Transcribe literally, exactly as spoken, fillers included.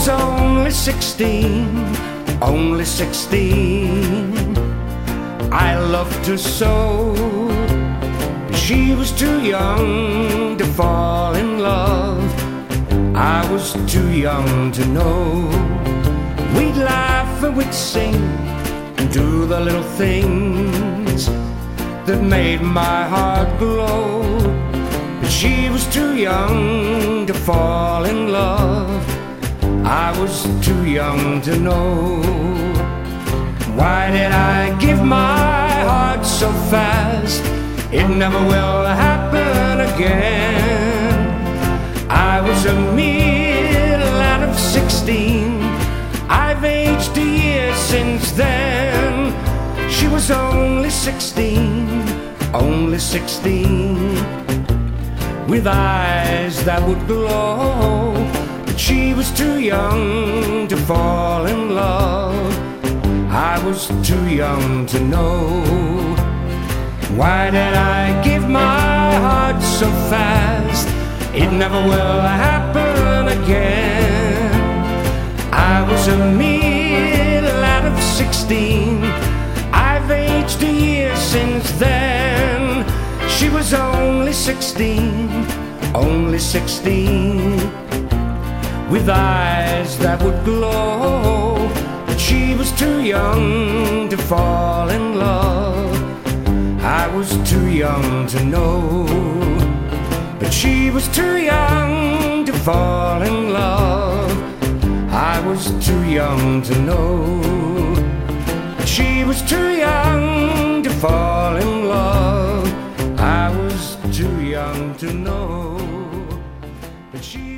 was only sixteen, only sixteen. I loved her so. She was too young to fall in love. I was too young to know. We'd laugh and we'd sing and do the little things that made my heart glow. But she was too young to fall in love. I was too young to know. Why did I give my heart so fast? It never will happen again. I was a mere lad of sixteen. I've aged a year since then. She was only sixteen, only sixteen, with eyes that would glow. But she was too young to fall in love. I was too young to know. Why did I give my heart so fast? It never will happen again. I was a mere lad of sixteen. I've aged a year since then. She was only sixteen, only sixteen, with eyes that would glow. But she was too young to fall in love. I was too young to know. But she was too young to fall in love. I was too young to know. But she was too young to fall in love. I was too young to know. But she